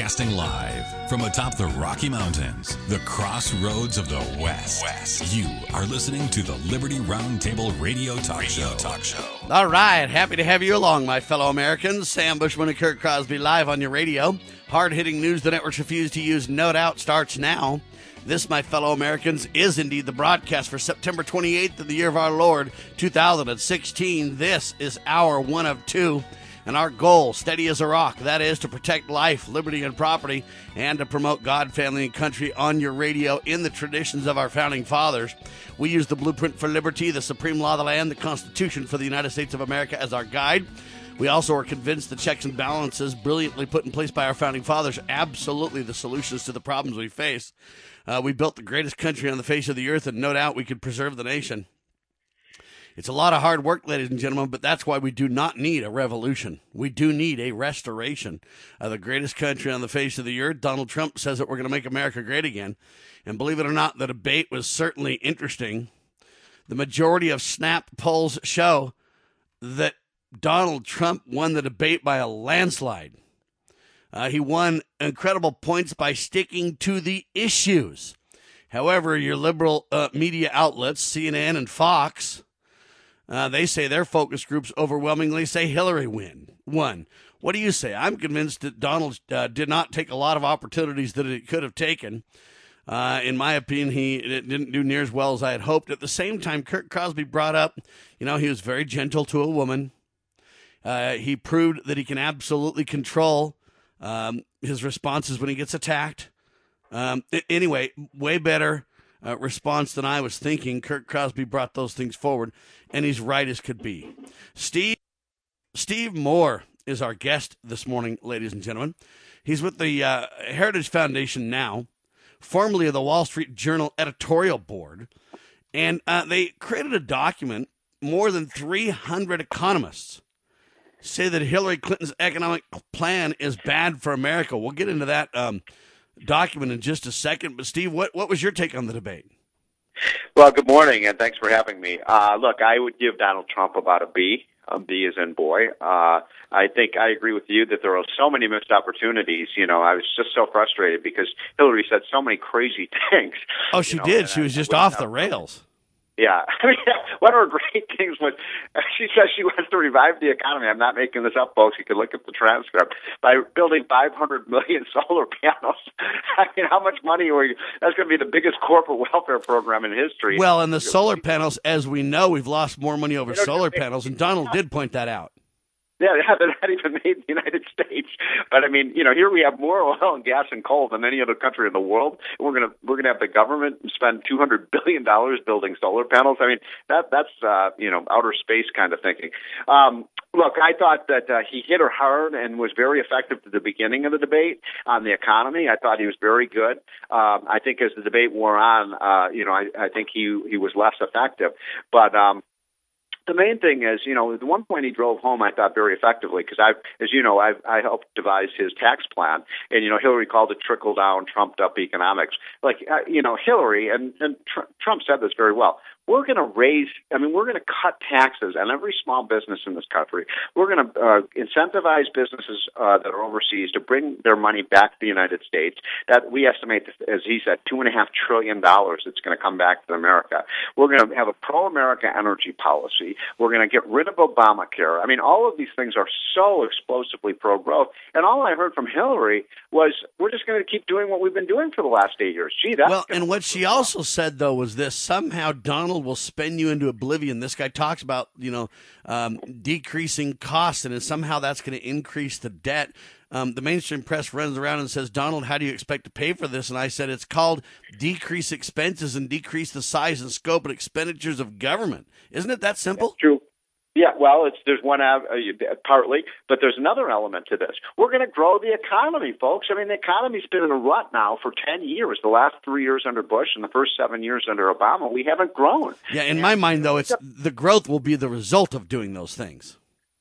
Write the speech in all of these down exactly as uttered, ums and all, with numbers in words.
Broadcasting live from atop the Rocky Mountains, the crossroads of the West. West. You are listening to the Liberty Roundtable Radio Talk Radio Show. Talk Show. All right, happy to have you along, my fellow Americans. Sam Bushman and Kirk Crosby live on your radio. Hard-hitting news the networks refuse to use, no doubt, starts now. This, my fellow Americans, is indeed the broadcast for September twenty-eighth of the year of our Lord, two thousand sixteen. This is hour one of two. And our goal, steady as a rock, that is to protect life, liberty, and property, and to promote God, family, and country on your radio in the traditions of our founding fathers. We use the blueprint for liberty, the supreme law of the land, the Constitution for the United States of America as our guide. We also are convinced the checks and balances brilliantly put in place by our founding fathers are absolutely the solutions to the problems we face. Uh, we built the greatest country on the face of the earth, and no doubt we could preserve the nation. It's a lot of hard work, ladies and gentlemen, but that's why we do not need a revolution. We do need a restoration of the greatest country on the face of the earth. Donald Trump says that we're going to make America great again. And believe it or not, the debate was certainly interesting. The majority of Snap polls show that Donald Trump won the debate by a landslide. Uh, he won incredible points by sticking to the issues. However, your liberal uh, media outlets, C N N and Fox, Uh, they say their focus groups overwhelmingly say Hillary win won. What do you say? I'm convinced that Donald uh, did not take a lot of opportunities that he could have taken. Uh, in my opinion, he didn't do near as well as I had hoped. At the same time, Kirk Crosby brought up, you know, he was very gentle to a woman. Uh, he proved that he can absolutely control um, his responses when he gets attacked. Um, anyway, way better Uh, response than I was thinking. Kirk Crosby brought those things forward, and he's right as could be. Steve Steve Moore is our guest this morning, ladies and gentlemen. He's with the uh, Heritage Foundation now, formerly of the Wall Street Journal editorial board, and uh, they created a document. More than three hundred economists say that Hillary Clinton's economic plan is bad for America. We'll get into that um document in just a second. But Steve, what, what was your take on the debate? Well, good morning, and thanks for having me. Uh, look, I would give Donald Trump about a B. A B as in boy. Uh, I think I agree with you that there are so many missed opportunities. You know, I was just so frustrated because Hillary said so many crazy things. Oh, she you know, did. She was just off the rails. Yeah. I mean, one of her great things was she says she wants to revive the economy. I'm not making this up, folks. You can look at the transcript. By building five hundred million solar panels. I mean, how much money were you? That's going to be the biggest corporate welfare program in history. Well, and the solar panels, as we know, we've lost more money over solar panels, and Donald did point that out. Yeah, they're not even made in the United States. But I mean, you know, here we have more oil and gas and coal than any other country in the world. We're gonna we're gonna have the government spend two hundred billion dollars building solar panels. I mean, that that's uh, you know, outer space kind of thinking. Um, Look, I thought that uh, he hit her hard and was very effective at the beginning of the debate on the economy. I thought he was very good. Um, I think as the debate wore on, uh, you know, I, I think he he was less effective. But um, the main thing is, you know, the one point he drove home, I thought very effectively, because I've, as you know, I've, I helped devise his tax plan, and you know, Hillary called it trickle down, trumped up economics. Like, uh, you know, Hillary and and tr- Trump said this very well. We're going to raise, I mean, we're going to cut taxes on every small business in this country. We're going to uh, incentivize businesses uh, that are overseas to bring their money back to the United States. That we estimate, as he said, two and a half trillion dollars that's going to come back to America. We're going to have a pro-America energy policy. We're going to get rid of Obamacare. I mean, all of these things are so explosively pro-growth. And all I heard from Hillary was, we're just going to keep doing what we've been doing for the last eight years. Gee, that's well, and what she also said, though, was this: somehow Donald will spin you into oblivion. This guy talks about, you know, um, decreasing costs, and somehow that's going to increase the debt. Um, the mainstream press runs around and says, Donald, how do you expect to pay for this? And I said, it's called decrease expenses and decrease the size and scope and expenditures of government. Isn't it that simple? That's true. Yeah, well, it's there's one uh, partly, but there's another element to this. We're going to grow the economy, folks. I mean, the economy's been in a rut now for ten years. The last three years under Bush and the first seven years under Obama, we haven't grown. Yeah, in my mind, though, it's the growth will be the result of doing those things.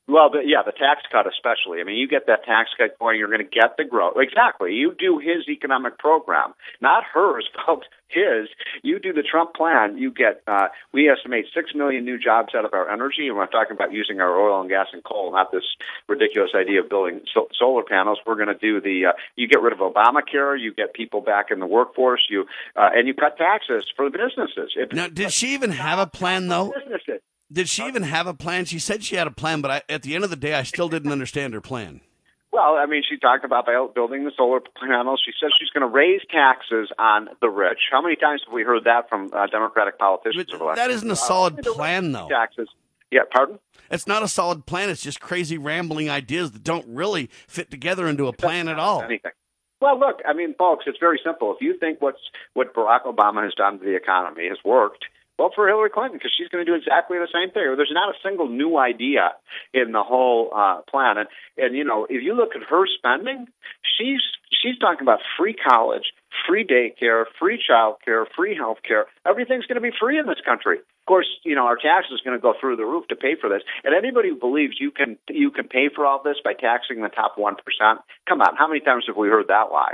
Well, the, yeah, the tax cut especially. I mean, you get that tax cut going, you're going to get the growth. Exactly. You do his economic program, not hers, but his. You do the Trump plan, you get, uh, we estimate six million new jobs out of our energy, and we're talking about using our oil and gas and coal, not this ridiculous idea of building so- solar panels. We're going to do the, uh, you get rid of Obamacare, you get people back in the workforce, you, uh, and you cut taxes for the businesses. It, now, did she even have a plan, though? Businesses. Did she even have a plan? She said she had a plan, but I, at the end of the day, I still didn't understand her plan. Well, I mean, she talked about building the solar panels. She says she's going to raise taxes on the rich. How many times have we heard that from uh, Democratic politicians? But that isn't a solid uh, plan, though. Taxes. Yeah, pardon? It's not a solid plan. It's just crazy, rambling ideas that don't really fit together into a plan at all. Anything. Well, look, I mean, folks, it's very simple. If you think what's what Barack Obama has done to the economy has worked, vote for Hillary Clinton, because she's going to do exactly the same thing. There's not a single new idea in the whole uh, plan. And, and, you know, if you look at her spending, she's she's talking about free college, free daycare, free child care, free health care. Everything's going to be free in this country. Of course, you know, our taxes are going to go through the roof to pay for this. And anybody who believes you can you can pay for all this by taxing the top one percent, come on, how many times have we heard that lie?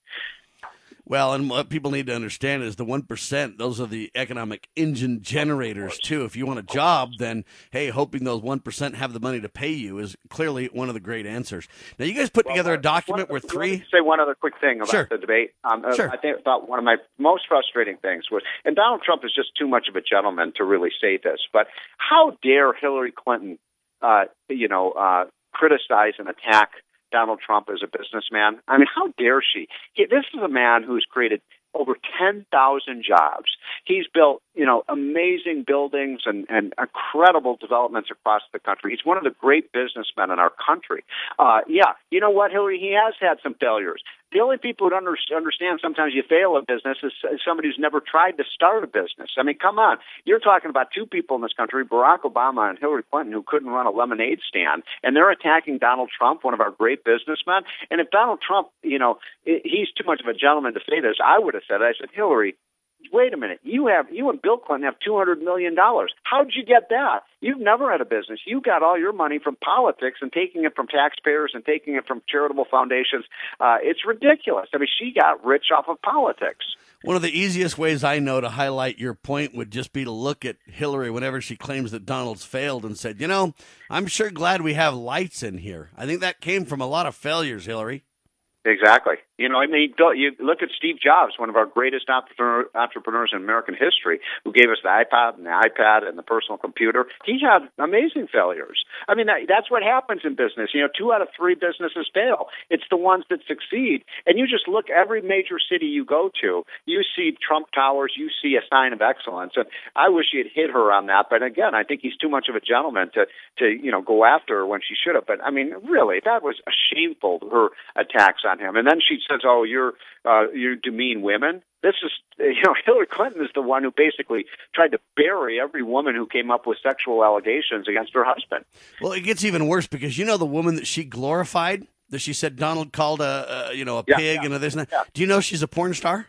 Well, and what people need to understand is the one percent, those are the economic engine generators, too. If you want a job, then, hey, hoping those one percent have the money to pay you is clearly one of the great answers. Now, you guys put well, together a document where three... Let me say one other quick thing about sure. the debate. Um, sure. I think thought one of my most frustrating things was, and Donald Trump is just too much of a gentleman to really say this, but how dare Hillary Clinton, uh, you know, uh, criticize and attack Donald Trump as a businessman? I mean, how dare she? He, this is a man who's created over ten thousand jobs. He's built, you know, amazing buildings and, and incredible developments across the country. He's one of the great businessmen in our country. Uh, yeah, you know what, Hillary? He has had some failures. The only people who under, understand sometimes you fail a business is, is somebody who's never tried to start a business. I mean, come on. You're talking about two people in this country, Barack Obama and Hillary Clinton, who couldn't run a lemonade stand, and they're attacking Donald Trump, one of our great businessmen. And if Donald Trump, you know, he's too much of a gentleman to say this, I would have said, I said, Hillary, wait a minute. You have you and Bill Clinton have two hundred million dollars. How'd you get that? You've never had a business. You got all your money from politics and taking it from taxpayers and taking it from charitable foundations. Uh, it's ridiculous. I mean, she got rich off of politics. One of the easiest ways I know to highlight your point would just be to look at Hillary whenever she claims that Donald's failed and said, you know, I'm sure glad we have lights in here. I think that came from a lot of failures, Hillary. Exactly. You know, I mean, you look at Steve Jobs, one of our greatest entrepreneur, entrepreneurs in American history, who gave us the iPod and the iPad and the personal computer. He had amazing failures. I mean, that, that's what happens in business. You know, two out of three businesses fail. It's the ones that succeed. And you just look, every major city you go to, you see Trump Towers, you see a sign of excellence. And I wish he had hit her on that. But again, I think he's too much of a gentleman to, to you know, go after her when she should have. But I mean, really, that was shameful, her attacks on him. And then she says, "Oh, you're uh, you demean women." This is, you know, Hillary Clinton is the one who basically tried to bury every woman who came up with sexual allegations against her husband. Well, it gets even worse because you know the woman that she glorified, that she said Donald called a, a you know a yeah, pig yeah, and a this and that. Yeah. Do you know she's a porn star?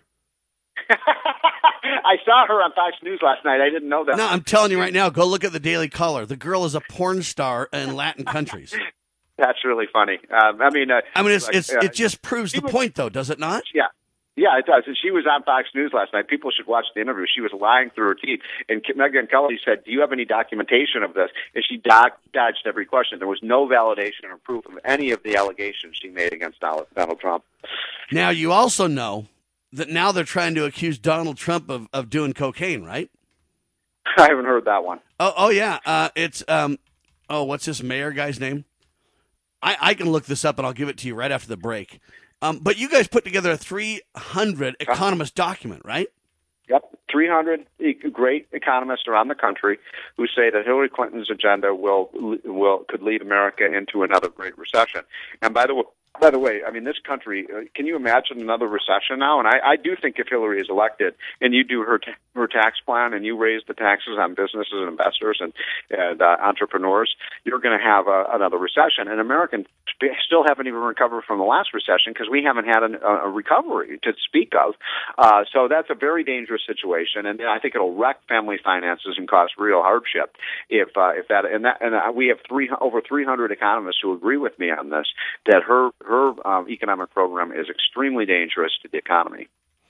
I saw her on Fox News last night. I didn't know that. No, I'm telling you right now. Go look at the Daily Caller. The girl is a porn star in Latin countries. That's really funny. Um, I mean, uh, I mean, it's, like, it's uh, it just proves the was, point, though, does it not? Yeah, yeah, it does. And she was on Fox News last night. People should watch the interview. She was lying through her teeth. And Megyn Kelly said, "Do you have any documentation of this?" And she doc- dodged every question. There was no validation or proof of any of the allegations she made against Donald, Donald Trump. Now, you also know that now they're trying to accuse Donald Trump of, of doing cocaine, right? I haven't heard that one. Oh, oh yeah. Uh, it's um, oh, what's this mayor guy's name? I, I can look this up and I'll give it to you right after the break. Um, but you guys put together a three hundred economist document, right? Yep, three hundred great economists around the country who say that Hillary Clinton's agenda will will could lead America into another great recession. And by the way, By the way, I mean, this country, uh, can you imagine another recession now? And I, I do think if Hillary is elected and you do her ta- her tax plan and you raise the taxes on businesses and investors and, and uh, entrepreneurs, you're going to have a, another recession. And Americans still haven't even recovered from the last recession because we haven't had an, a recovery to speak of. Uh, so that's a very dangerous situation. And I think it'll wreck family finances and cause real hardship if uh, if that and that and uh, we have three over three hundred economists who agree with me on this, that her her um, economic program is extremely dangerous to the economy.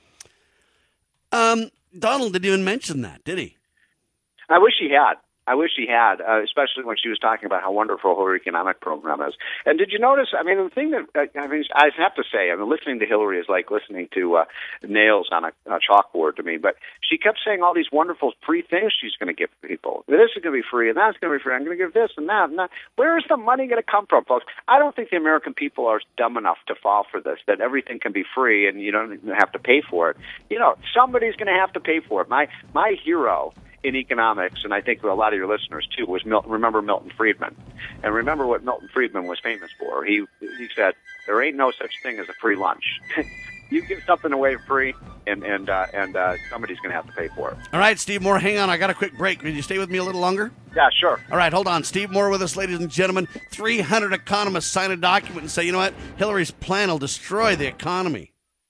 Um, Donald didn't even mention that, did he? I wish he had. I wish he had, uh, especially when she was talking about how wonderful her economic program is. And did you notice, I mean, the thing that, uh, I mean, I have to say, I mean, listening to Hillary is like listening to uh, nails on a, a chalkboard to me, but she kept saying all these wonderful free things she's going to give people. This is going to be free, and that's going to be free. I'm going to give this and that and that. Where is the money going to come from, folks? I don't think the American people are dumb enough to fall for this, that everything can be free and you don't have to pay for it. You know, somebody's going to have to pay for it. My, my hero in economics, and I think a lot of your listeners too, was Milton, remember Milton Friedman. And remember what Milton Friedman was famous for. He he said, there ain't no such thing as a free lunch. You give something away free, and and uh, and uh, somebody's going to have to pay for it. All right, Steve Moore, hang on. I got a quick break. Can you stay with me a little longer? Yeah, sure. All right, hold on. Steve Moore with us, ladies and gentlemen. three hundred economists sign a document and say, you know what? Hillary's plan will destroy the economy.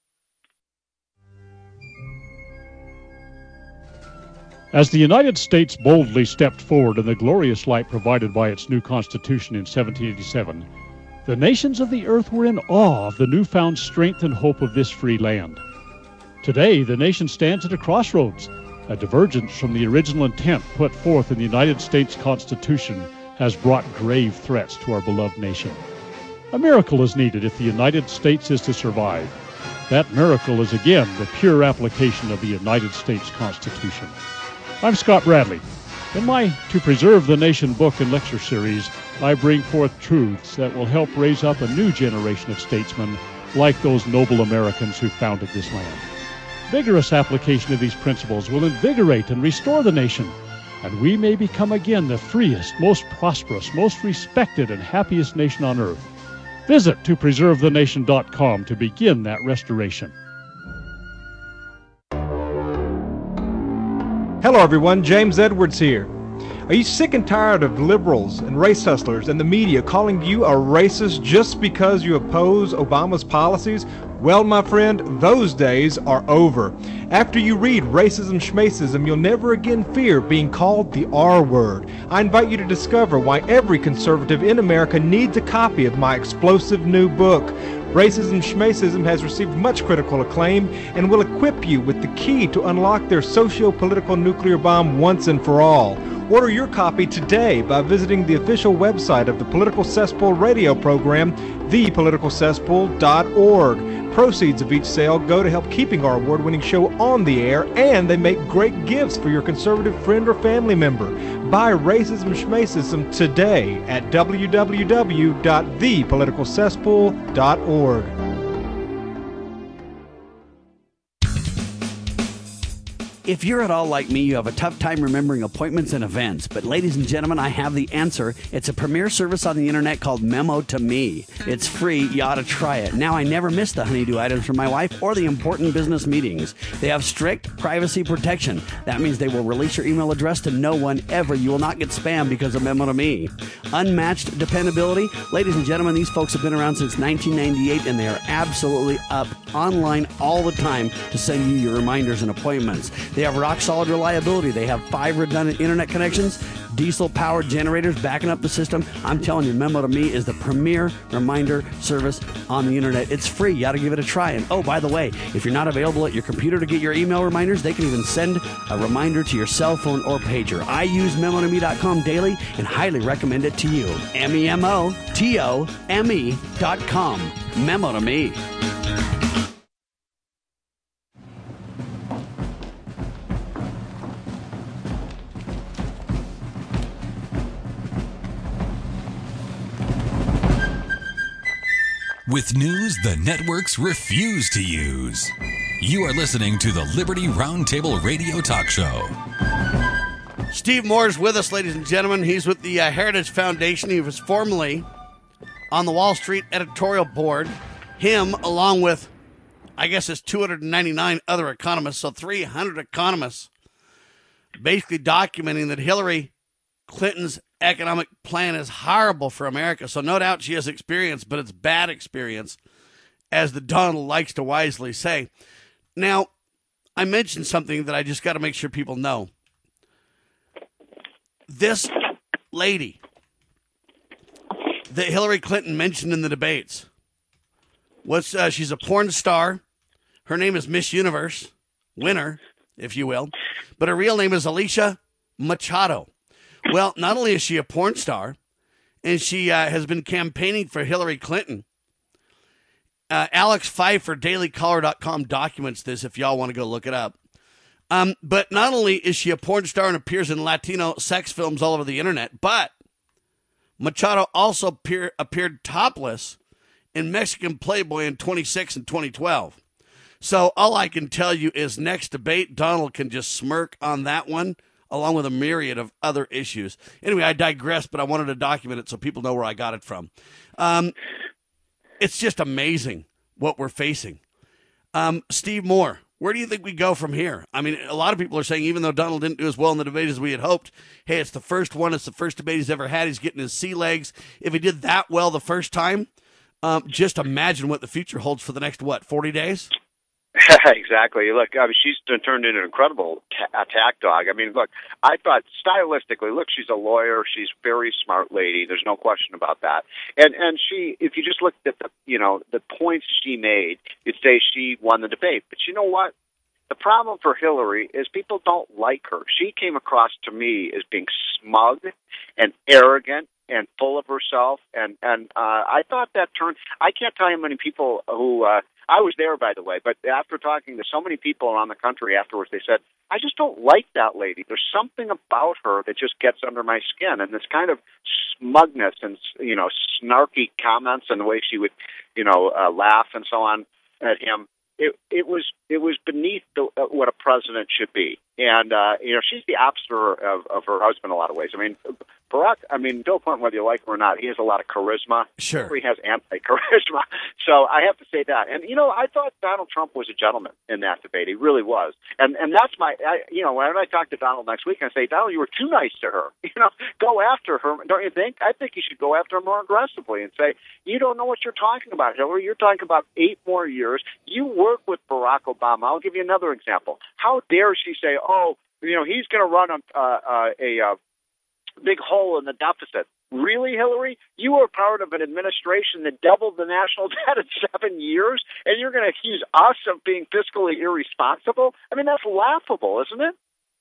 As the United States boldly stepped forward in the glorious light provided by its new Constitution in seventeen eighty-seven, the nations of the earth were in awe of the newfound strength and hope of this free land. Today, the nation stands at a crossroads. A divergence from the original intent put forth in the United States Constitution has brought grave threats to our beloved nation. A miracle is needed if the United States is to survive. That miracle is again the pure application of the United States Constitution. I'm Scott Bradley. In my To Preserve the Nation book and lecture series, I bring forth truths that will help raise up a new generation of statesmen like those noble Americans who founded this land. Vigorous application of these principles will invigorate and restore the nation, and we may become again the freest, most prosperous, most respected, and happiest nation on earth. Visit to preserve the nation dot com to begin that restoration. Hello everyone, James Edwards here. Are you sick and tired of liberals and race hustlers and the media calling you a racist just because you oppose Obama's policies? Well, my friend, those days are over. After you read Racism Schmacism, you'll never again fear being called the R word. I invite you to discover why every conservative in America needs a copy of my explosive new book. Racism Schmacism has received much critical acclaim and will equip you with the key to unlock their socio-political nuclear bomb once and for all. Order your copy today by visiting the official website of the Political Cesspool radio program, the political cesspool dot org. Proceeds of each sale go to help keeping our award-winning show on the air, and they make great gifts for your conservative friend or family member. Buy Racism Schmacism today at w w w dot the political cesspool dot org. If you're at all like me, you have a tough time remembering appointments and events. But ladies and gentlemen, I have the answer. It's a premier service on the internet called Memo to Me. It's free. You ought to try it. Now, I never miss the honeydew items for my wife or the important business meetings. They have strict privacy protection. That means they will release your email address to no one ever. You will not get spam because of Memo to Me. Unmatched dependability. Ladies and gentlemen, these folks have been around since nineteen ninety-eight, and they are absolutely up online all the time to send you your reminders and appointments. They have rock-solid reliability. They have five redundant internet connections, diesel-powered generators backing up the system. I'm telling you, Memo to Me is the premier reminder service on the internet. It's free. You ought to give it a try. And, oh, by the way, if you're not available at your computer to get your email reminders, they can even send a reminder to your cell phone or pager. I use memo to me dot com daily and highly recommend it to you. M E M O T O M E dot com. Memo to Me. With news the networks refuse to use. You are listening to the Liberty Roundtable Radio Talk Show. Steve Moore's with us, ladies and gentlemen. He's with the uh, Heritage Foundation. He was formerly on the Wall Street editorial board. Him, along with, I guess it's two hundred ninety-nine other economists, so three hundred economists, basically documenting that Hillary Clinton's economic plan is horrible for America. So no doubt she has experience, but it's bad experience, as the Donald likes to wisely say. Now, I mentioned something that I just got to make sure people know. This lady that Hillary Clinton mentioned in the debates, was, uh, she's a porn star. Her name is Miss Universe, winner, if you will. But her real name is Alicia Machado. Well, not only is she a porn star, and she uh, has been campaigning for Hillary Clinton. Uh, Alex Pfeiffer, daily caller dot com documents this if y'all want to go look it up. Um, but not only is she a porn star and appears in Latino sex films all over the internet, but Machado also appear, appeared topless in Mexican Playboy in twenty-six and twenty twelve. So all I can tell you is next debate, Donald can just smirk on that one, along with a myriad of other issues. Anyway, I digress, but I wanted to document it so people know where I got it from. Um, it's just amazing what we're facing. Um, Steve Moore, where do you think we go from here? I mean, a lot of people are saying, even though Donald didn't do as well in the debate as we had hoped, hey, it's the first one. It's the first debate he's ever had. He's getting his sea legs. If he did that well the first time, um, just imagine what the future holds for the next, what, forty days? Exactly. Look, I mean, she's turned into an incredible t- attack dog. I mean, look, I thought stylistically, look, she's a lawyer. She's a very smart lady. There's no question about that. And and she, if you just looked at the, you know, the points she made, you'd say she won the debate. But you know what? The problem for Hillary is people don't like her. She came across to me as being smug and arrogant and full of herself. And, and uh, I thought that turned, I can't tell you how many people who, uh, I was there, by the way, but after talking to so many people around the country afterwards, they said, I just don't like that lady. There's something about her that just gets under my skin, and this kind of smugness and, you know, snarky comments and the way she would, you know, uh, laugh and so on at him. It, it was it was beneath the, uh, what a president should be. And, uh, you know, she's the opposite of, of her husband in a lot of ways. I mean, Barack, I mean, Bill Clinton, whether you like him or not, he has a lot of charisma. Sure. He has anti-charisma. So I have to say that. And, you know, I thought Donald Trump was a gentleman in that debate. He really was. And and that's my, I, you know, when I talk to Donald next week, I say, Donald, you were too nice to her. You know, go after her. Don't you think? I think you should go after her more aggressively and say, you don't know what you're talking about, Hillary. You're talking about eight more years. You work with Barack Obama. I'll give you another example. How dare she say, oh, you know, he's going to run a, uh, a uh, big hole in the deficit. Really, Hillary? You were part of an administration that doubled the national debt in seven years, and you're going to accuse us of being fiscally irresponsible? I mean, that's laughable, isn't it?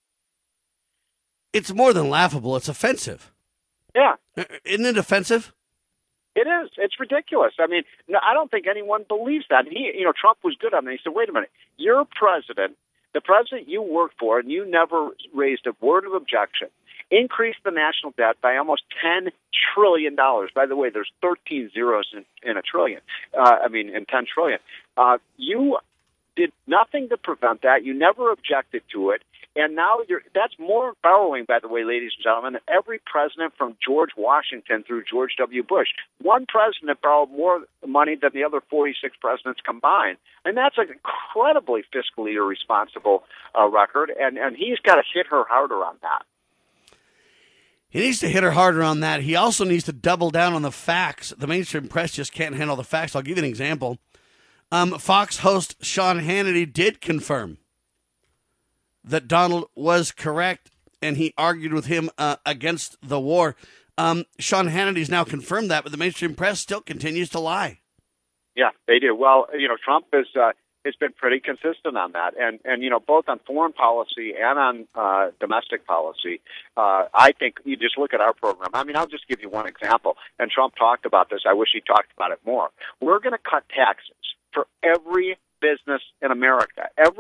It's more than laughable. It's offensive. Yeah. Isn't it offensive? It is. It's ridiculous. I mean, no, I don't think anyone believes that. And he, you know, Trump was good on that. He said, wait a minute, you're president, the president you worked for, and you never raised a word of objection, increased the national debt by almost ten trillion dollars. By the way, there's thirteen zeros in, in a trillion. Uh, I mean, in ten trillion. Uh, you did nothing to prevent that. You never objected to it. And now you're, that's more borrowing, by the way, ladies and gentlemen, than every president from George Washington through George W. Bush. One president borrowed more money than the other forty-six presidents combined. And that's an incredibly fiscally irresponsible uh, record, and, and he's got to hit her harder on that. He needs to hit her harder on that. He also needs to double down on the facts. The mainstream press just can't handle the facts. I'll give you an example. Um, Fox host Sean Hannity did confirm that Donald was correct, and he argued with him uh, against the war. Um, Sean Hannity's now confirmed that, but the mainstream press still continues to lie. Yeah, they do. Well, you know, Trump is uh, has been pretty consistent on that, and and you know, both on foreign policy and on uh, domestic policy. Uh, I think you just look at our program. I mean, I'll just give you one example. And Trump talked about this. I wish he talked about it more. We're going to cut taxes for every business in America. Every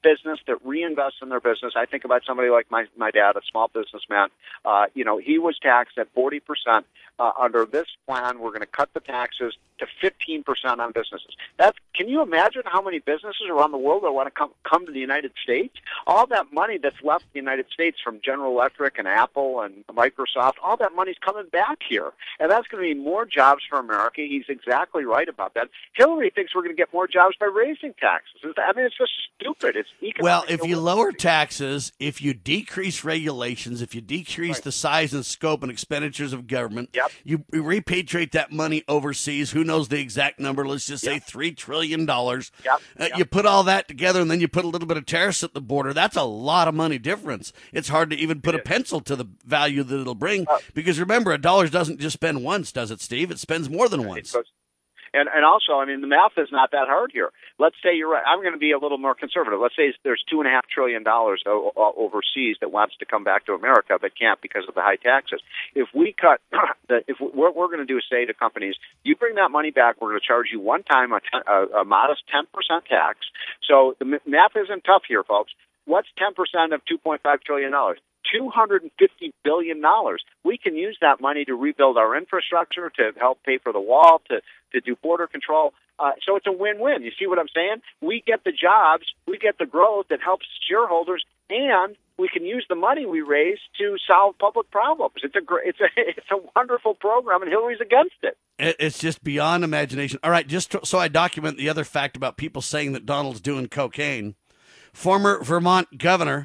business that reinvests in their business. I think about somebody like my, my dad, a small businessman. Uh, you know, he was taxed at forty percent. Uh, under this plan, we're going to cut the taxes to fifteen percent on businesses. That's, can you imagine how many businesses around the world that want to come, come to the United States? All that money that's left in the United States from General Electric and Apple and Microsoft, all that money's coming back here. And that's going to be more jobs for America. He's exactly right about that. Hillary thinks we're going to get more jobs by raising taxes. I mean, it's just stupid. It's economic. Well, if you lower taxes, if you decrease regulations, if you decrease right. the size and scope and expenditures of government, yep. you repatriate that money overseas. Who knows the exact number? Let's just say yep. three trillion dollars. Yep. Uh, yep. You put all that together, and then you put a little bit of tariffs at the border. That's a lot of money difference. It's hard to even put a pencil to the value that it'll bring uh, because remember, a dollar doesn't just spend once, does it, Steve? It spends more than once. And and also, I mean, the math is not that hard here. Let's say you're right. I'm going to be a little more conservative. Let's say there's two and a half trillion dollars overseas that wants to come back to America but can't because of the high taxes. If we cut, the, if what we're going to do is say to companies, you bring that money back, we're going to charge you one time a, ten, a, a modest ten percent tax. So the math isn't tough here, folks. What's ten percent of two point five trillion dollars? two hundred fifty billion dollars. We can use that money to rebuild our infrastructure, to help pay for the wall, to, to do border control. Uh, so it's a win-win. You see what I'm saying? We get the jobs, we get the growth that helps shareholders, and we can use the money we raise to solve public problems. It's a great, it's a it's a wonderful program, and Hillary's against it. It's just beyond imagination. All right, just to, so I document the other fact about people saying that Donald's doing cocaine. Former Vermont governor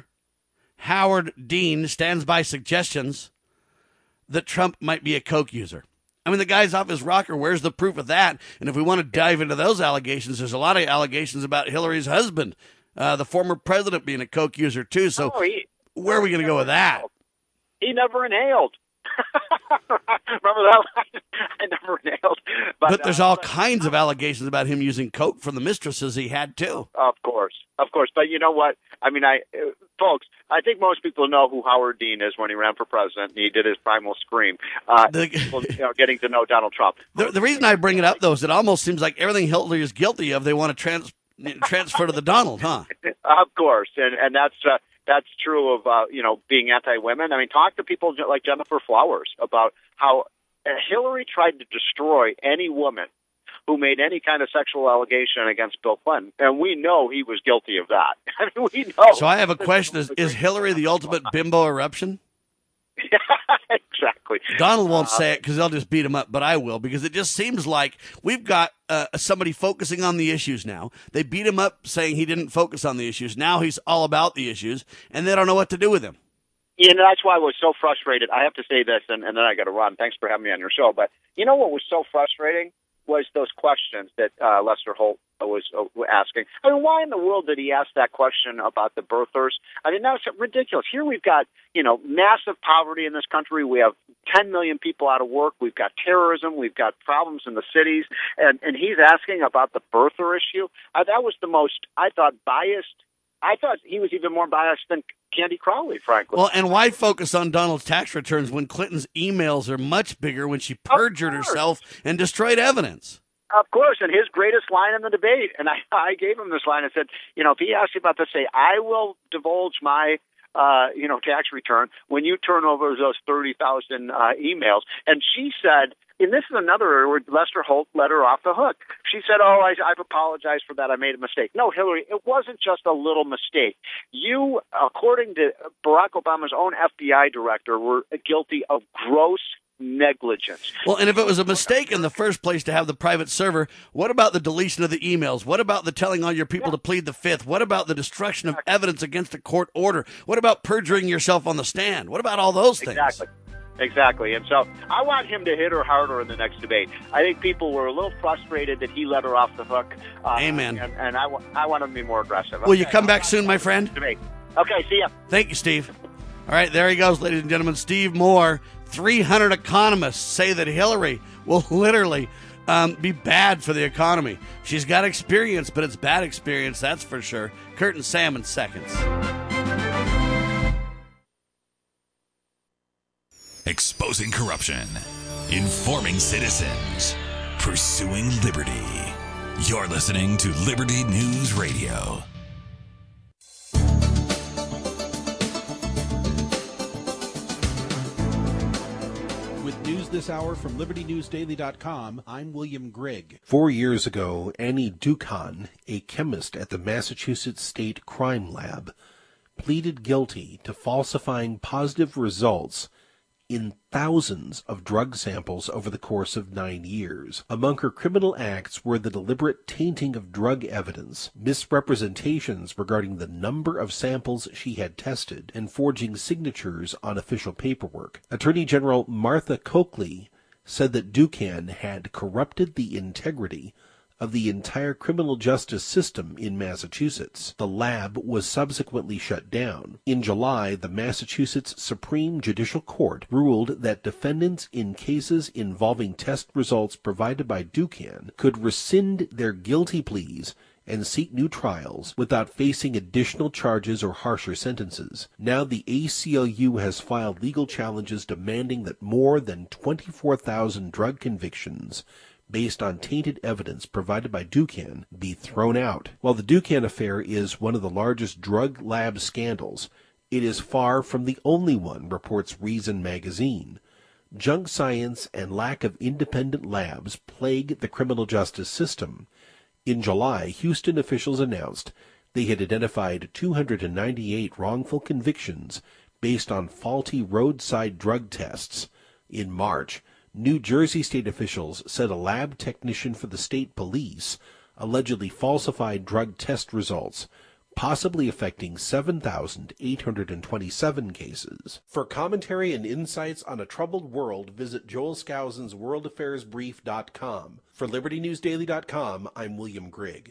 Howard Dean stands by suggestions that Trump might be a coke user. I mean, the guy's off his rocker. Where's the proof of that? And if we want to dive into those allegations, there's a lot of allegations about Hillary's husband, uh, the former president, being a coke user, too. So oh, he, where are we going to go with that? He never inhaled. Remember that line? I never inhaled. But, but there's uh, all but, kinds of allegations about him using coke from the mistresses he had, too. Of course. Of course. But you know what? I mean, I, uh, folks, I think most people know who Howard Dean is when he ran for president and he did his primal scream, uh, the, people, you know, getting to know Donald Trump. The, the reason I bring it up, though, is it almost seems like everything Hillary is guilty of, they want to trans, transfer to the Donald, huh? Of course. And, and that's... Uh, That's true of, uh, you know, being anti-women. I mean, talk to people like Jennifer Flowers about how Hillary tried to destroy any woman who made any kind of sexual allegation against Bill Clinton. And we know he was guilty of that. I mean, we know. So I have a question. Is, is Hillary the ultimate bimbo eruption? Exactly. Donald won't uh, say it because they'll just beat him up, but I will, because it just seems like we've got uh, somebody focusing on the issues now. They beat him up saying he didn't focus on the issues. Now he's all about the issues, and they don't know what to do with him. Yeah, and that's why I was so frustrated. I have to say this, and, and then I got to run. Thanks for having me on your show. But you know what was so frustrating was those questions that uh, Lester Holt was uh, asking. I mean, why in the world did he ask that question about the birthers? I mean, that's ridiculous. Here we've got, you know, massive poverty in this country. We have ten million people out of work. We've got terrorism. We've got problems in the cities. And, and he's asking about the birther issue. Uh, that was the most, I thought, biased. I thought he was even more biased than Candy Crowley, frankly. Well, and why focus on Donald's tax returns when Clinton's emails are much bigger when she perjured herself and destroyed evidence? Of course, and his greatest line in the debate, and I, I gave him this line, I said, you know, if he asks you about this, say, I will divulge my, uh, you know, tax return when you turn over those thirty thousand uh, emails. And she said, and this is another where Lester Holt let her off the hook. She said, oh, I, I've apologized for that. I made a mistake. No, Hillary, it wasn't just a little mistake. You, according to Barack Obama's own F B I director, were guilty of gross negligence. Well, and if it was a mistake in the first place to have the private server, what about the deletion of the emails? What about the telling all your people yeah. to plead the fifth? What about the destruction of evidence against a court order? What about perjuring yourself on the stand? What about all those things? Exactly. Exactly. And so I want him to hit her harder in the next debate. I think people were a little frustrated that he let her off the hook. Uh, Amen. And, and I, w- I want him to be more aggressive. Will okay. you come back soon, my friend? Debate. Okay, see ya. Thank you, Steve. All right, there he goes, ladies and gentlemen. Steve Moore. three hundred economists say that Hillary will literally um, be bad for the economy. She's got experience, but it's bad experience, that's for sure. Kurt and Sam in seconds. Exposing corruption, informing citizens, pursuing liberty. You're listening to Liberty News Radio. this hour from Liberty News Daily dot com, I'm William Grigg. Four years ago, Annie Dukan, a chemist at the Massachusetts State Crime Lab, pleaded guilty to falsifying positive results in thousands of drug samples over the course of nine years. Among her criminal acts were the deliberate tainting of drug evidence, misrepresentations regarding the number of samples she had tested, and forging signatures on official paperwork. Attorney General Martha Coakley said that Dukan had corrupted the integrity of the entire criminal justice system in Massachusetts. The lab was subsequently shut down. In July, the Massachusetts Supreme Judicial Court ruled that defendants in cases involving test results provided by Dukan could rescind their guilty pleas and seek new trials without facing additional charges or harsher sentences. Now the A C L U has filed legal challenges demanding that more than twenty-four thousand drug convictions based on tainted evidence provided by Dukan be thrown out. While the Dukan affair is one of the largest drug lab scandals, it is far from the only one, reports Reason magazine. Junk science and lack of independent labs plague the criminal justice system. In July, Houston officials announced they had identified two hundred ninety-eight wrongful convictions based on faulty roadside drug tests. In March, New Jersey state officials said a lab technician for the state police allegedly falsified drug test results, possibly affecting seven thousand eight hundred twenty-seven cases. For commentary and insights on a troubled world, visit Joel Skousen's world affairs brief dot com. For Liberty News Daily dot com, I'm William Grigg.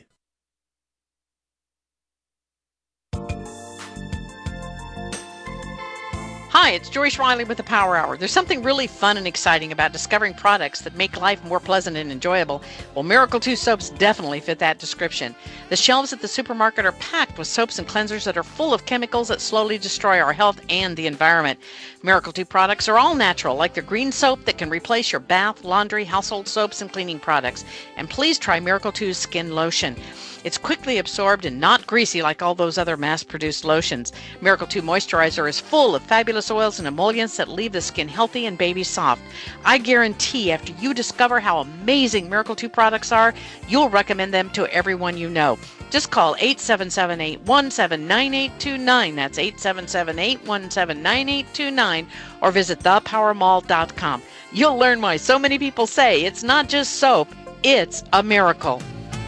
Hi, it's Joyce Riley with the Power Hour. There's something really fun and exciting about discovering products that make life more pleasant and enjoyable. Well, Miracle two soaps definitely fit that description. The shelves at the supermarket are packed with soaps and cleansers that are full of chemicals that slowly destroy our health and the environment. Miracle two products are all natural, like their green soap that can replace your bath, laundry, household soaps, and cleaning products. And please try Miracle two's Skin Lotion. It's quickly absorbed and not greasy like all those other mass-produced lotions. Miracle two Moisturizer is full of fabulous oils and emollients that leave the skin healthy and baby soft. I guarantee after you discover how amazing Miracle two products are, you'll recommend them to everyone you know. Just call eight seven seven, eight one seven, nine eight two nine. That's eight seven seven, eight one seven, nine eight two nine, or visit the power mall dot com. You'll learn why so many people say it's not just soap, it's a miracle.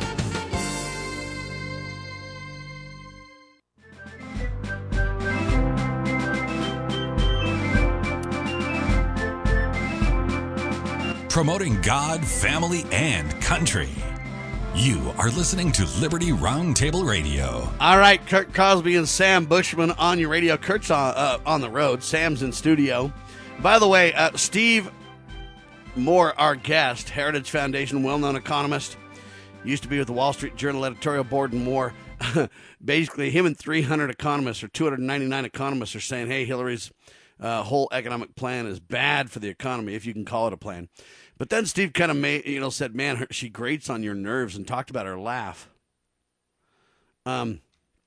Promoting God, family, and country. You are listening to Liberty Roundtable Radio. All right, Kurt Crosby and Sam Bushman on your radio. Kurt's on, uh, on the road. Sam's in studio. By the way, uh, Steve Moore, our guest, Heritage Foundation, well-known economist, used to be with the Wall Street Journal editorial board and more. Basically, him and three hundred economists, or two hundred ninety-nine economists, are saying, hey, Hillary's uh, whole economic plan is bad for the economy, if you can call it a plan. But then Steve kind of made, you know, said, man, her, she grates on your nerves, and talked about her laugh. Um,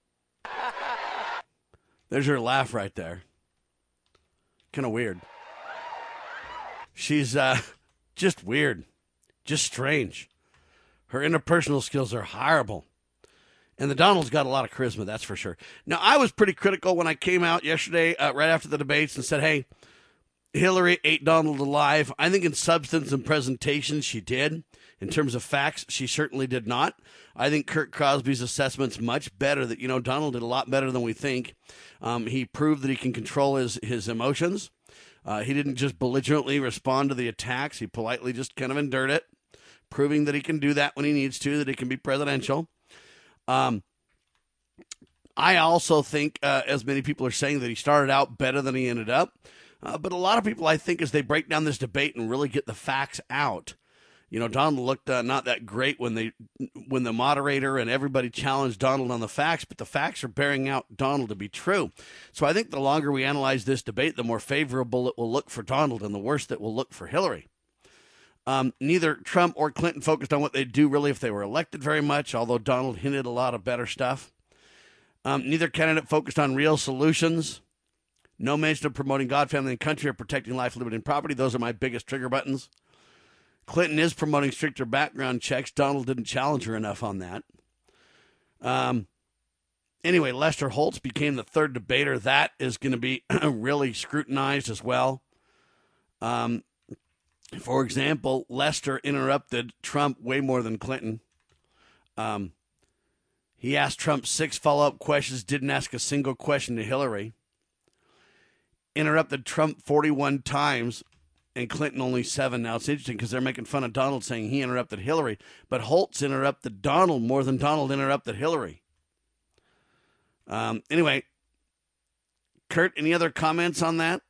there's her laugh right there. Kind of weird. She's uh, just weird, just strange. Her interpersonal skills are horrible. And the Donald's got a lot of charisma, that's for sure. Now, I was pretty critical when I came out yesterday, uh, right after the debates, and said, hey, Hillary ate Donald alive. I think in substance and presentation she did. In terms of facts, she certainly did not. I think Kurt Crosby's assessment's much better. That, you know, Donald did a lot better than we think. Um, he proved that he can control his, his emotions. Uh, he didn't just belligerently respond to the attacks. He politely just kind of endured it, proving that he can do that when he needs to, that he can be presidential. Um, I also think, uh, as many people are saying, that he started out better than he ended up. Uh, but a lot of people, I think, as they break down this debate and really get the facts out, you know, Donald looked uh, not that great when they, when the moderator and everybody challenged Donald on the facts, but the facts are bearing out Donald to be true. So I think the longer we analyze this debate, the more favorable it will look for Donald and the worse it will look for Hillary. Um, neither Trump or Clinton focused on what they'd do really if they were elected very much, although Donald hinted a lot of better stuff. Um, neither candidate focused on real solutions. No mention of promoting God, family, and country, or protecting life, liberty, and property. Those are my biggest trigger buttons. Clinton is promoting stricter background checks. Donald didn't challenge her enough on that. Um. Anyway, Lester Holt became the third debater. That is going to be really scrutinized as well. Um. For example, Lester interrupted Trump way more than Clinton. Um. He asked Trump six follow-up questions, didn't ask a single question to Hillary. Interrupted Trump forty-one times, and Clinton only seven. Now, it's interesting because they're making fun of Donald, saying he interrupted Hillary, but Holtz interrupted Donald more than Donald interrupted Hillary. Um, anyway, Kurt, any other comments on that?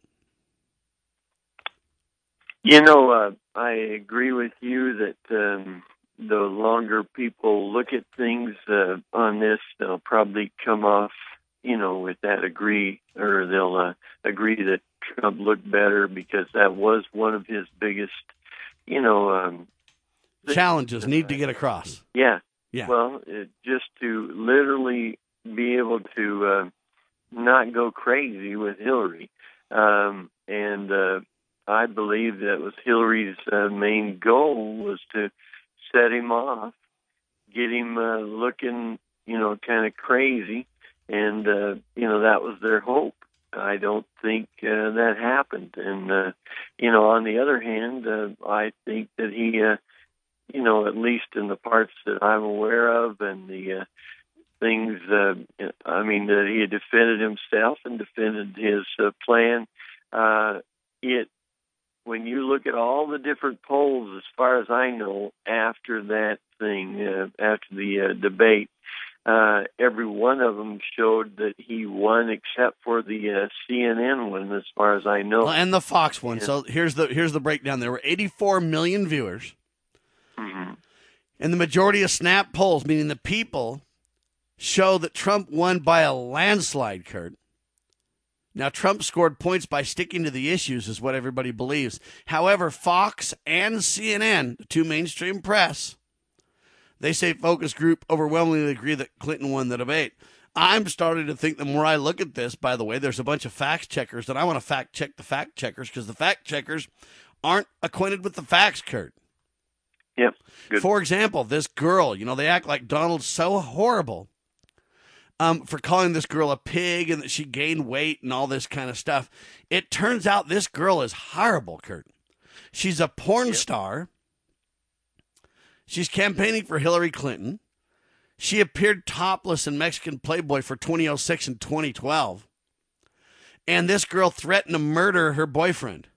You know, uh, I agree with you that um, the longer people look at things uh, on this, they'll probably come off, you know, with that agree, or they'll uh, agree that Trump looked better because that was one of his biggest, you know, um, challenges uh, need to get across. Yeah. Yeah. Well, it, just to literally be able to uh, not go crazy with Hillary. Um, and uh, I believe that was Hillary's uh, main goal, was to set him off, get him uh, looking, you know, kind of crazy. And, uh, you know, that was their hope. I don't think uh, that happened. And, uh, you know, on the other hand, uh, I think that he, uh, you know, at least in the parts that I'm aware of and the uh, things, uh, I mean, that he had defended himself and defended his uh, plan. Uh, it, when you look at all the different polls, as far as I know, after that thing, uh, after the uh, debate, uh, every one of them showed that he won, except for the uh, C N N one, as far as I know, well, and the Fox one. Yeah. So here's the here's the breakdown. There were eighty-four million viewers, mm-hmm. and the majority of Snap polls, meaning the people, show that Trump won by a landslide, Kurt. Now, Trump scored points by sticking to the issues, is what everybody believes. However, Fox and C N N, the two mainstream press, they say focus group overwhelmingly agree that Clinton won the debate. I'm starting to think the more I look at this, by the way, there's a bunch of fact checkers, and I want to fact check the fact checkers because the fact checkers aren't acquainted with the facts, Kurt. Yep. Good. For example, this girl, you know, they act like Donald's so horrible um, for calling this girl a pig and that she gained weight and all this kind of stuff. It turns out this girl is horrible, Kurt. She's a porn yep. star. She's campaigning for Hillary Clinton. She appeared topless in Mexican Playboy for twenty oh six and twenty twelve. And this girl threatened to murder her boyfriend.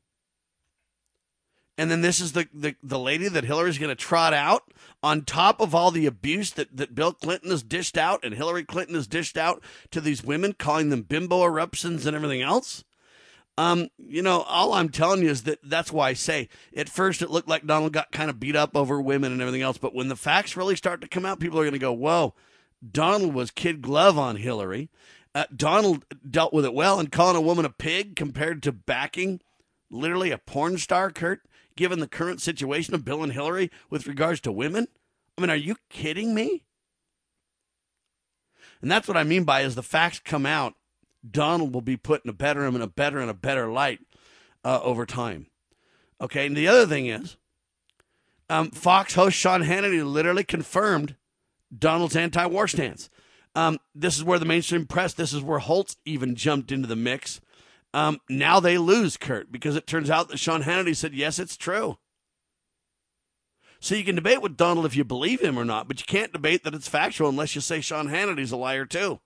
And then this is the, the, the lady that Hillary's going to trot out on top of all the abuse that, that Bill Clinton has dished out and Hillary Clinton has dished out to these women, calling them bimbo eruptions and everything else. Um, you know, all I'm telling you is that that's why I say at first it looked like Donald got kind of beat up over women and everything else. But when the facts really start to come out, people are going to go, whoa, Donald was kid glove on Hillary. Uh, Donald dealt with it well, and calling a woman a pig compared to backing literally a porn star, Kurt, given the current situation of Bill and Hillary with regards to women. I mean, are you kidding me? And that's what I mean by as the facts come out, Donald will be put in a better and a better and a better light uh, over time. Okay, and the other thing is, um, Fox host Sean Hannity literally confirmed Donald's anti-war stance. Um, this is where the mainstream press, this is where Holtz even jumped into the mix. Um, now they lose, Kurt, because it turns out that Sean Hannity said, yes, it's true. So you can debate with Donald if you believe him or not, but you can't debate that it's factual unless you say Sean Hannity's a liar too.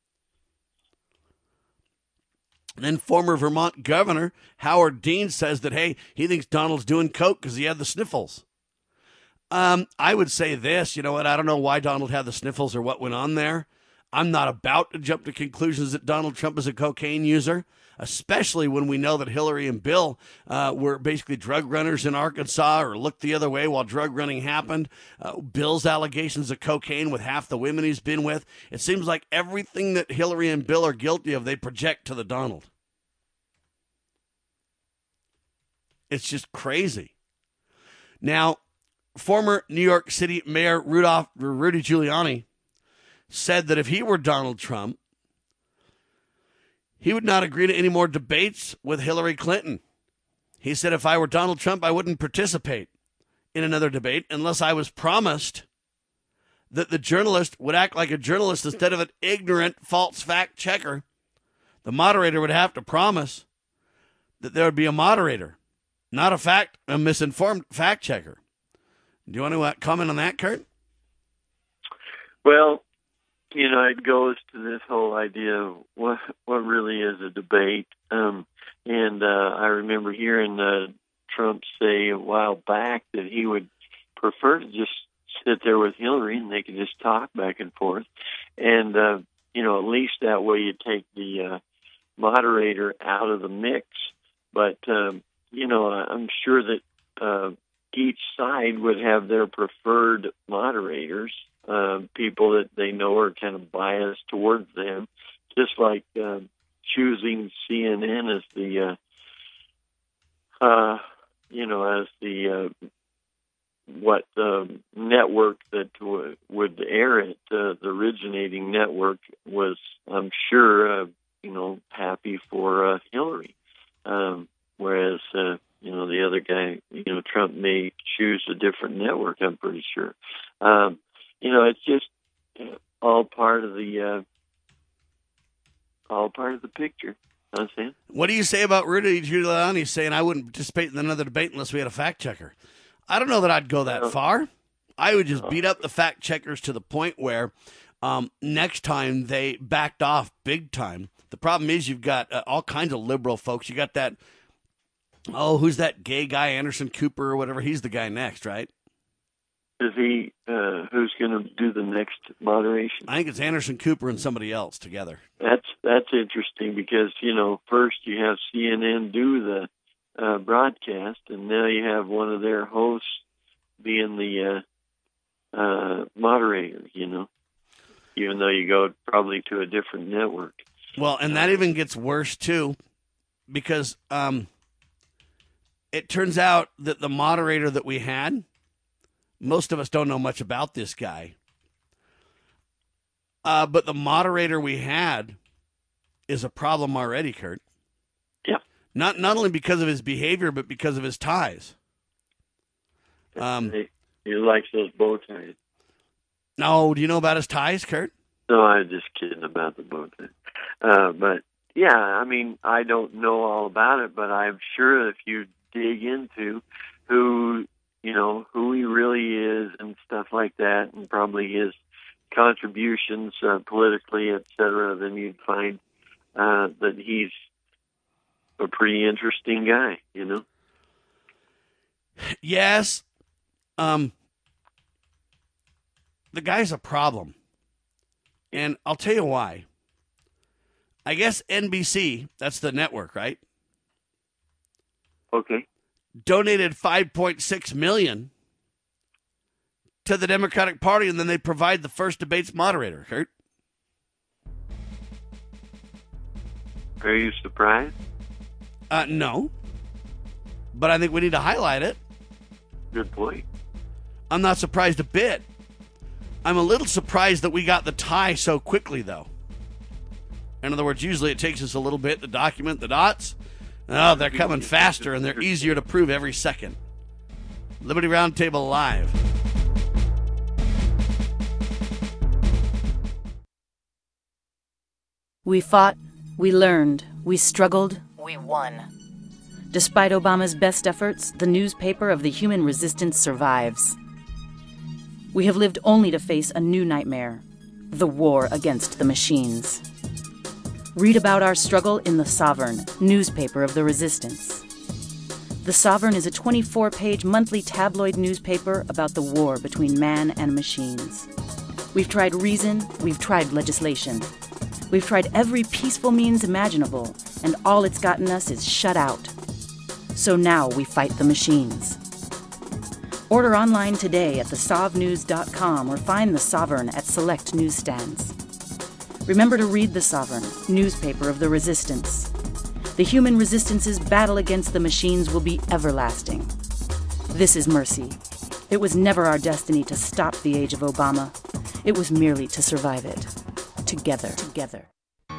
And then former Vermont Governor Howard Dean says that, hey, he thinks Donald's doing coke because he had the sniffles. Um, I would say this, you know what, I don't know why Donald had the sniffles or what went on there. I'm not about to jump to conclusions that Donald Trump is a cocaine user, especially when we know that Hillary and Bill uh, were basically drug runners in Arkansas or looked the other way while drug running happened. Uh, Bill's allegations of cocaine with half the women he's been with. It seems like everything that Hillary and Bill are guilty of, they project to the Donald. It's just crazy. Now, former New York City Mayor Rudolph, Rudy Giuliani said that if he were Donald Trump, He would not agree to any more debates with Hillary Clinton. He said, if I were Donald Trump, I wouldn't participate in another debate unless I was promised that the journalist would act like a journalist instead of an ignorant, false fact checker. The moderator would have to promise that there would be a moderator, not a fact, a misinformed fact checker. Do you want to uh, comment on that, Kurt? Well, you know, it goes to this whole idea of what what really is a debate. Um, and uh, I remember hearing uh, Trump say a while back that he would prefer to just sit there with Hillary and they could just talk back and forth. And, uh, you know, at least that way you take the uh, moderator out of the mix. But, um, you know, I'm sure that uh, each side would have their preferred moderators, uh, people that they know are kind of biased towards them, just like uh, choosing C N N as the, uh, uh, you know, as the, uh, what the network that w- would air it, uh, the originating network was, I'm sure, uh, you know, happy for uh, Hillary. Um, whereas, uh, you know, the other guy, you know, Trump may choose a different network, I'm pretty sure. Um, you know, it's just all part of the, uh, all part of the picture. Understand? What do you say about Rudy Giuliani saying I wouldn't participate in another debate unless we had a fact checker? I don't know that I'd go that far. I would just beat up the fact checkers to the point where um, next time they backed off big time. The problem is you've got uh, all kinds of liberal folks. You got that, oh, who's that gay guy, Anderson Cooper or whatever? He's the guy next, right? Is he, uh, who's going to do the next moderation? I think it's Anderson Cooper and somebody else together. That's that's interesting because, you know, first you have C N N do the uh, broadcast, and now you have one of their hosts being the uh, uh, moderator, you know, even though you go probably to a different network. Well, and that even gets worse, too, because um, it turns out that the moderator that we had, most of us don't know much about this guy, uh, but the moderator we had is a problem already, Kurt. Yeah. Not not only because of his behavior, but because of his ties. Um, he, he likes those bow ties. No, do you know about his ties, Kurt? No, I'm just kidding about the bow ties. Uh, but, yeah, I mean, I don't know all about it, but I'm sure if you dig into who, you know, who he really is and stuff like that, and probably his contributions uh, politically, et cetera, then you'd find uh, that he's a pretty interesting guy, you know? Yes. Um, the guy's a problem. And I'll tell you why. I guess N B C, that's the network, right? Okay. Donated five point six million dollars to the Democratic Party, and then they provide the first debates moderator, Kurt. Are you surprised? Uh, no. But I think we need to highlight it. Good point. I'm not surprised a bit. I'm a little surprised that we got the tie so quickly, though. In other words, usually it takes us a little bit to document the dots. Oh, they're coming faster, and they're easier to prove every second. Liberty Roundtable Live. We fought, we learned, we struggled, we won. Despite Obama's best efforts, the newspaper of the human resistance survives. We have lived only to face a new nightmare, the war against the machines. Read about our struggle in The Sovereign, newspaper of the resistance. The Sovereign is a twenty-four page monthly tabloid newspaper about the war between man and machines. We've tried reason, we've tried legislation. We've tried every peaceful means imaginable, and all it's gotten us is shut out. So now we fight the machines. Order online today at the sov news dot com or find The Sovereign at select newsstands. Remember to read The Sovereign, newspaper of the resistance. The human resistance's battle against the machines will be everlasting. This is Mercy. It was never our destiny to stop the age of Obama. It was merely to survive it. Together. Together.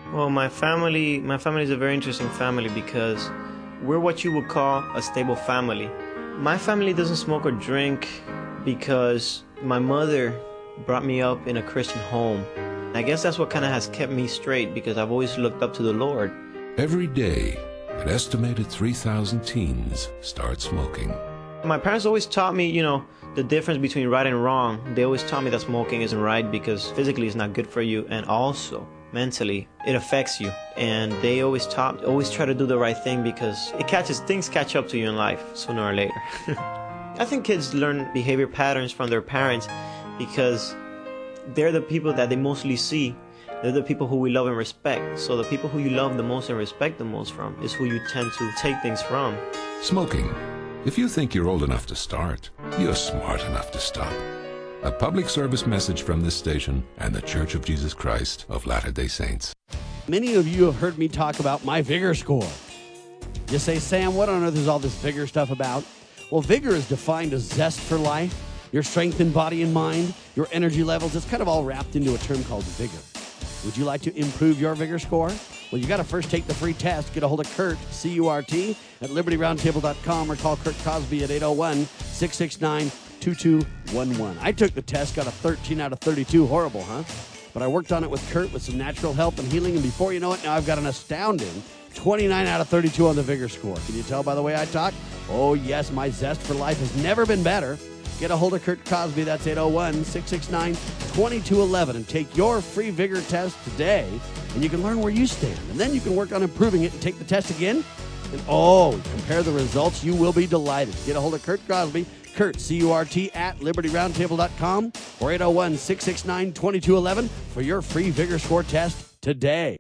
Well, my family, my family is a very interesting family because we're what you would call a stable family. My family doesn't smoke or drink because my mother brought me up in a Christian home. I guess that's what kind of has kept me straight, because I've always looked up to the Lord. Every day, an estimated three thousand teens start smoking. My parents always taught me, you know, the difference between right and wrong. They always taught me that smoking isn't right because physically it's not good for you, and also mentally it affects you. And they always taught, always try to do the right thing because it catches, things catch up to you in life sooner or later. I think kids learn behavior patterns from their parents because they're the people that they mostly see. They're the people who we love and respect. So the people who you love the most and respect the most from is who you tend to take things from. Smoking. If you think you're old enough to start, you're smart enough to stop. A public service message from this station and the Church of Jesus Christ of Latter-day Saints. Many of you have heard me talk about my Vigor score. You say, Sam, what on earth is all this Vigor stuff about? Well, Vigor is defined as zest for life, your strength in body and mind, your energy levels. It's kind of all wrapped into a term called Vigor. Would you like to improve your Vigor score? Well, you got to first take the free test. Get a hold of Kurt, C U R T, at liberty roundtable dot com, or call Kurt Cosby at eight oh one, six six nine, two two one one. I took the test, got a thirteen out of thirty-two. Horrible, huh? But I worked on it with Kurt with some natural help and healing, and before you know it, now I've got an astounding twenty-nine out of thirty-two on the Vigor score. Can you tell by the way I talk? Oh, yes, my zest for life has never been better. Get a hold of Kurt Cosby. That's eight oh one, six six nine, two two one one, and take your free Vigor test today, and you can learn where you stand. And then you can work on improving it and take the test again. And, oh, compare the results. You will be delighted. Get a hold of Kurt Cosby, Kurt, C U R T, at liberty roundtable dot com, or eight oh one, six six nine, two two one one for your free Vigor score test today.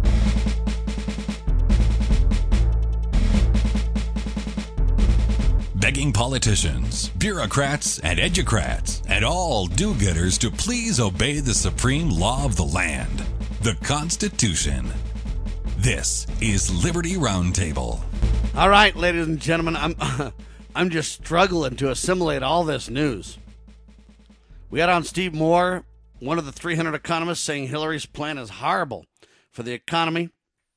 Begging politicians, bureaucrats, and educrats, and all do-gooders to please obey the supreme law of the land, the Constitution. This is Liberty Roundtable. All right, ladies and gentlemen, I'm I'm just struggling to assimilate all this news. We had on Steve Moore, one of the three hundred economists, saying Hillary's plan is horrible for the economy.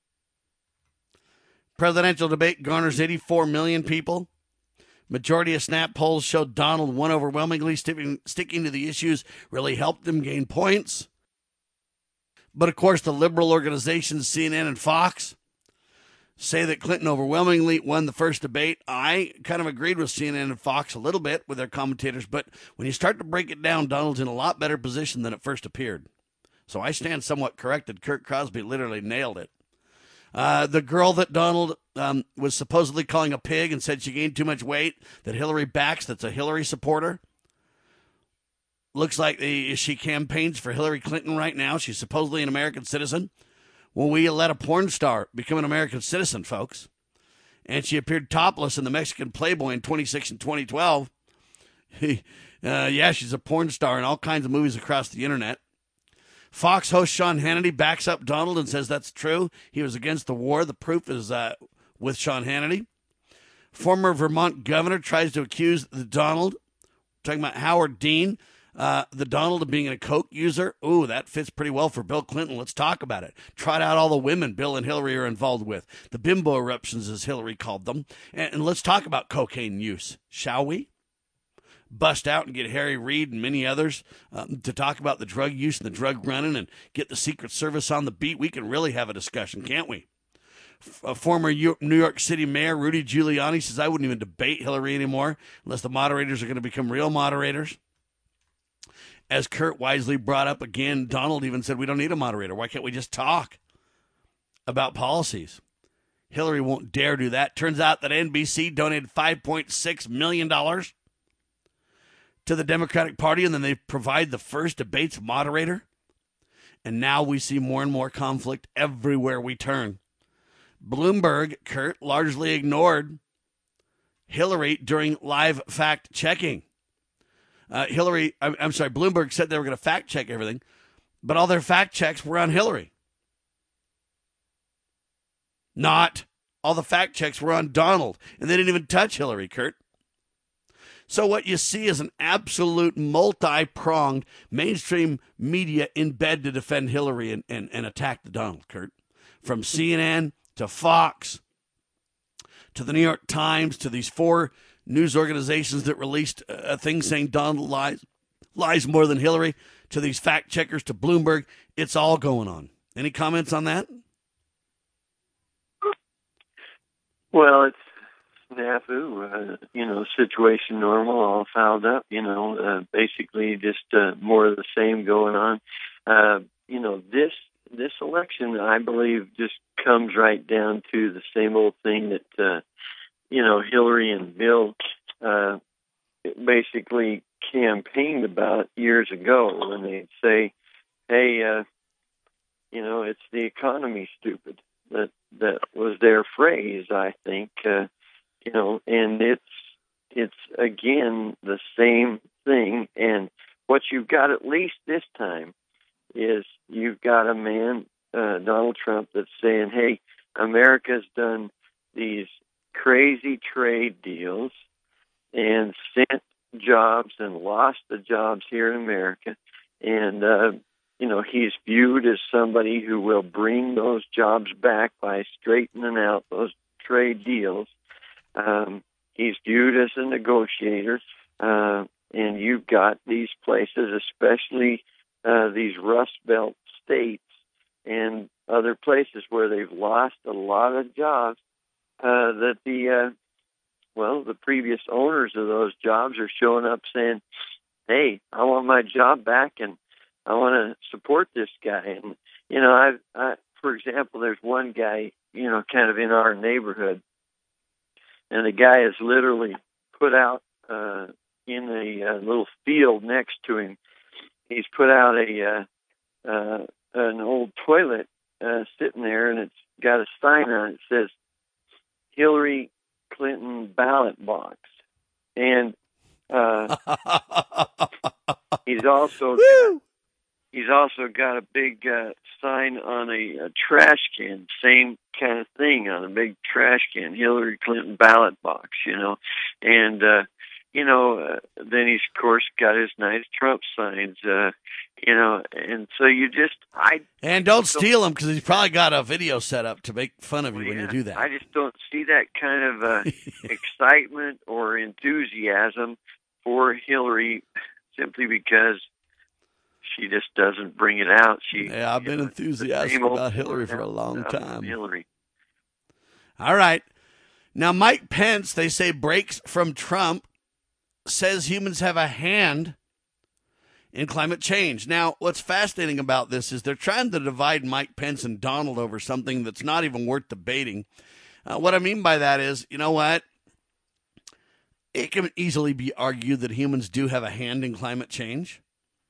Presidential debate garners eighty-four million people. Majority of Snap polls show Donald won overwhelmingly. Sticking, sticking to the issues really helped them gain points. But, of course, the liberal organizations, C N N and Fox, say that Clinton overwhelmingly won the first debate. I kind of agreed with C N N and Fox a little bit with their commentators, but when you start to break it down, Donald's in a lot better position than it first appeared. So I stand somewhat corrected. Kurt Cosby literally nailed it. Uh, the girl that Donald um, was supposedly calling a pig and said she gained too much weight, that Hillary backs, that's a Hillary supporter. Looks like the, she campaigns for Hillary Clinton right now. She's supposedly an American citizen. Well, we let a porn star become an American citizen, folks. And she appeared topless in the Mexican Playboy in twenty six and twenty twelve. uh, yeah, she's a porn star in all kinds of movies across the internet. Fox host Sean Hannity backs up Donald and says that's true. He was against the war. The proof is uh, with Sean Hannity. Former Vermont governor tries to accuse the Donald, talking about Howard Dean, uh, the Donald of being a coke user. Ooh, that fits pretty well for Bill Clinton. Let's talk about it. Trot out all the women Bill and Hillary are involved with. The bimbo eruptions, as Hillary called them. And, and let's talk about cocaine use, shall we? Bust out and get Harry Reid and many others um, to talk about the drug use and the drug running and get the Secret Service on the beat. We can really have a discussion, can't we? F- a former U- New York City mayor, Rudy Giuliani, says, I wouldn't even debate Hillary anymore unless the moderators are going to become real moderators. As Kurt wisely brought up again, Donald even said, we don't need a moderator. Why can't we just talk about policies? Hillary won't dare do that. Turns out that N B C donated five point six million dollars to the Democratic Party, and then they provide the first debates moderator. And now we see more and more conflict everywhere we turn. Bloomberg, Kurt, largely ignored Hillary during live fact-checking. Uh, Hillary, I'm, I'm sorry, Bloomberg said they were going to fact-check everything, but all their fact-checks were on Hillary. Not all the fact-checks were on Donald, and they didn't even touch Hillary, Kurt. So what you see is an absolute multi-pronged mainstream media in bed to defend Hillary and, and, and attack the Donald, Kurt. From C N N to Fox to the New York Times to these four news organizations that released a thing saying Donald lies, lies more than Hillary, to these fact checkers, to Bloomberg. It's all going on. Any comments on that? Well, it's snafu, uh, you know, situation normal, all fouled up, you know, uh, basically just uh, more of the same going on. Uh, you know, this this election, I believe, just comes right down to the same old thing that, uh, you know, Hillary and Bill uh, basically campaigned about years ago when they'd say, hey, uh, you know, it's the economy, stupid. That that was their phrase, I think, uh, you know, and it's it's again the same thing. And what you've got at least this time is you've got a man, uh, Donald Trump, that's saying, "Hey, America's done these crazy trade deals and sent jobs and lost the jobs here in America," and uh, you know, he's viewed as somebody who will bring those jobs back by straightening out those trade deals. Um, he's viewed as a negotiator, uh, and you've got these places, especially uh, these Rust Belt states and other places where they've lost a lot of jobs, uh, that the, uh, well, the previous owners of those jobs are showing up saying, hey, I want my job back, and I want to support this guy. And, you know, I've, I, for example, there's one guy, you know, kind of in our neighborhood, and the guy has literally put out uh, in a, a little field next to him, he's put out a uh, uh, an old toilet uh, sitting there, and it's got a sign on it that says Hillary Clinton ballot box. And uh, he's also... He's also got a big uh, sign on a, a trash can, same kind of thing on a big trash can, Hillary Clinton ballot box, you know. And, uh, you know, uh, then he's, of course, got his nice Trump signs, uh, you know. And so you just... I And don't steal him, because he's probably got a video set up to make fun of you well, when yeah, you do that. I just don't see that kind of uh, excitement or enthusiasm for Hillary simply because she just doesn't bring it out. She, yeah, I've been know, enthusiastic about Hillary for a long time. Hillary. All right. Now, Mike Pence, they say, breaks from Trump, says humans have a hand in climate change. Now, what's fascinating about this is they're trying to divide Mike Pence and Donald over something that's not even worth debating. Uh, what I mean by that is, you know what? It can easily be argued that humans do have a hand in climate change.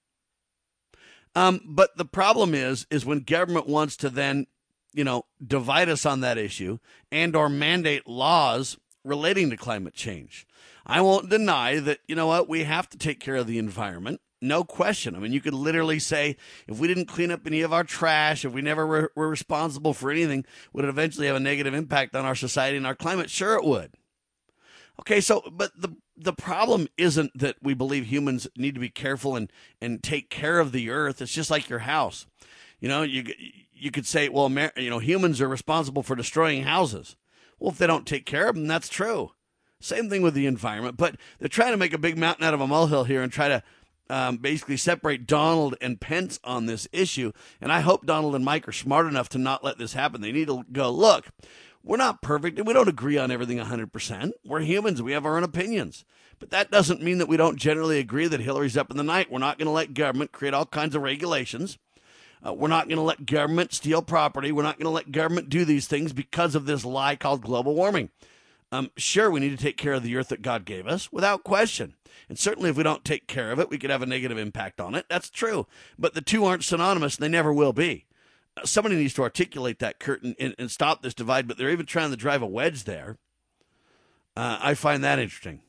Um, but the problem is, is when government wants to then, you know, divide us on that issue and or mandate laws relating to climate change. I won't deny that, you know what, we have to take care of the environment. No question. I mean, you could literally say, if we didn't clean up any of our trash, if we never were, were responsible for anything, would it eventually have a negative impact on our society and our climate? Sure it would. Okay, so, but the the problem isn't that we believe humans need to be careful and, and take care of the earth. It's just like your house. You know, you you could say, well, Amer- you know, humans are responsible for destroying houses. Well, if they don't take care of them, that's true. Same thing with the environment. But they're trying to make a big mountain out of a molehill here and try to um, basically separate Donald and Pence on this issue. And I hope Donald and Mike are smart enough to not let this happen. They need to go, look, we're not perfect, and we don't agree on everything one hundred percent. We're humans. We have our own opinions. But that doesn't mean that we don't generally agree that Hillary's up in the night. We're not going to let government create all kinds of regulations. Uh, we're not going to let government steal property. We're not going to let government do these things because of this lie called global warming. Um, sure, we need to take care of the earth that God gave us, without question. And certainly if we don't take care of it, we could have a negative impact on it. That's true. But the two aren't synonymous, and they never will be. Somebody needs to articulate that, Kurt, and, and stop this divide, but they're even trying to drive a wedge there. Uh, I find that interesting.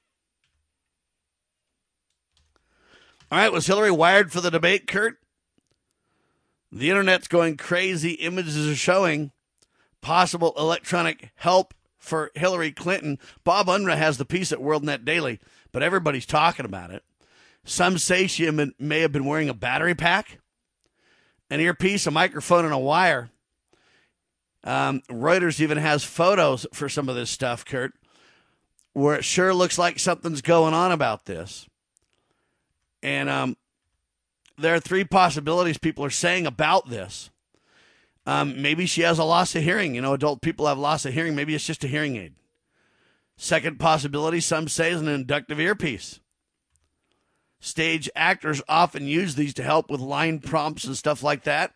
All right, was Hillary wired for the debate, Kurt? The internet's going crazy. Images are showing possible electronic help for Hillary Clinton. Bob Unruh has the piece at WorldNet Daily. but everybody's talking about it. Some say she may have been wearing a battery pack, an earpiece, a microphone, and a wire. Um, Reuters even has photos for some of this stuff, Kurt, where it sure looks like something's going on about this. And um, there are three possibilities people are saying about this. Um, maybe she has a loss of hearing. You know, adult people have loss of hearing. Maybe it's just a hearing aid. Second possibility, some say, is an inductive earpiece. Stage actors often use these to help with line prompts and stuff like that.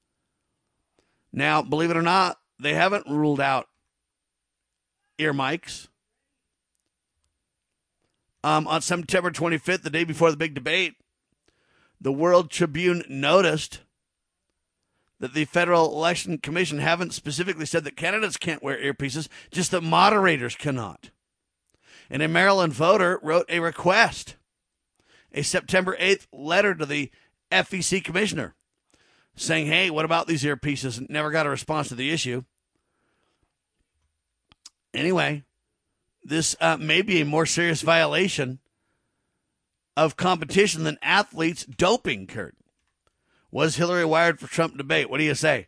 Now, believe it or not, they haven't ruled out ear mics. Um, on September twenty-fifth, the day before the big debate, the World Tribune noticed that the Federal Election Commission haven't specifically said that candidates can't wear earpieces, just that moderators cannot. And a Maryland voter wrote a request, a September eighth letter to the F E C commissioner saying, hey, what about these earpieces? Never got a response to the issue. Anyway, this uh, may be a more serious violation of competition than athletes doping, Kurt. Was Hillary wired for Trump debate? What do you say?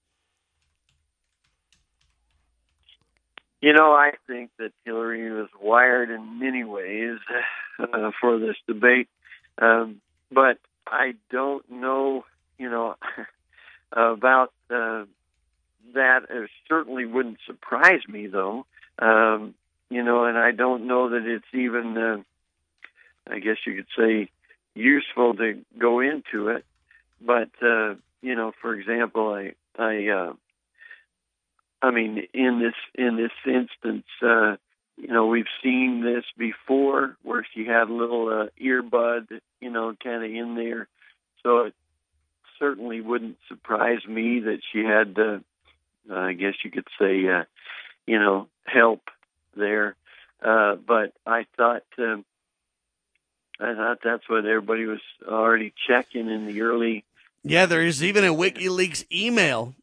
You know, I think that Hillary was wired in many ways uh, for this debate. Um, but I don't know, you know, about uh, that. It certainly wouldn't surprise me, though. Um, you know, and I don't know that it's even, uh, I guess you could say, useful to go into it. But, uh, you know, for example, I, I, uh, I mean, in this in this instance, uh, you know, we've seen this before where she had a little uh, earbud, you know, kind of in there. So it certainly wouldn't surprise me that she had, uh, uh, I guess you could say, uh, you know, help there. Uh, but I thought, um, I thought that's what everybody was already checking in the early. Yeah, there is even a WikiLeaks email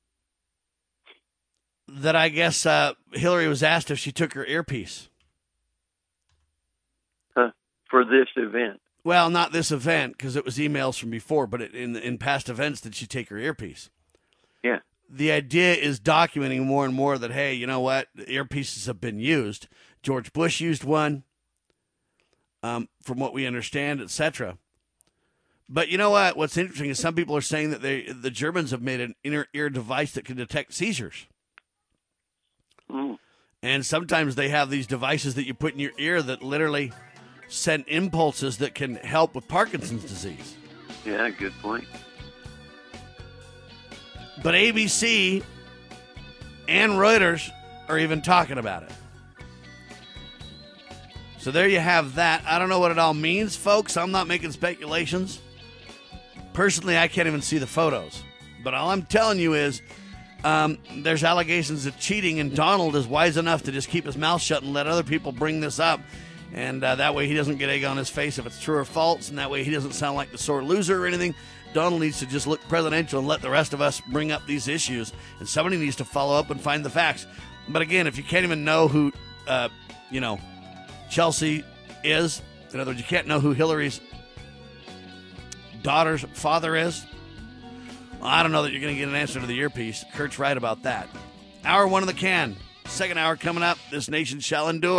that I guess uh, Hillary was asked if she took her earpiece. Huh, for this event. Well, not this event, because it was emails from before, but it, in in past events, did she take her earpiece? Yeah. The idea is documenting more and more that, hey, you know what? The earpieces have been used. George Bush used one, um, from what we understand, et cetera. But you know what? What's interesting is some people are saying that they the Germans have made an inner ear device that can detect seizures. Mm. And sometimes they have these devices that you put in your ear that literally send impulses that can help with Parkinson's disease. Yeah, good point. But A B C and Reuters are even talking about it. So there you have that. I don't know what it all means, folks. I'm not making speculations. Personally, I can't even see the photos. But all I'm telling you is um, there's allegations of cheating, and Donald is wise enough to just keep his mouth shut and let other people bring this up. And uh, that way he doesn't get egg on his face if it's true or false, and that way he doesn't sound like the sore loser or anything. Donald needs to just look presidential and let the rest of us bring up these issues, and somebody needs to follow up and find the facts. But again, if you can't even know who, uh, you know, Chelsea is, in other words, you can't know who Hillary's daughter's father is, well, I don't know that you're going to get an answer to the earpiece. Kurt's right about that. Hour one of the can. Second hour coming up. This nation shall endure.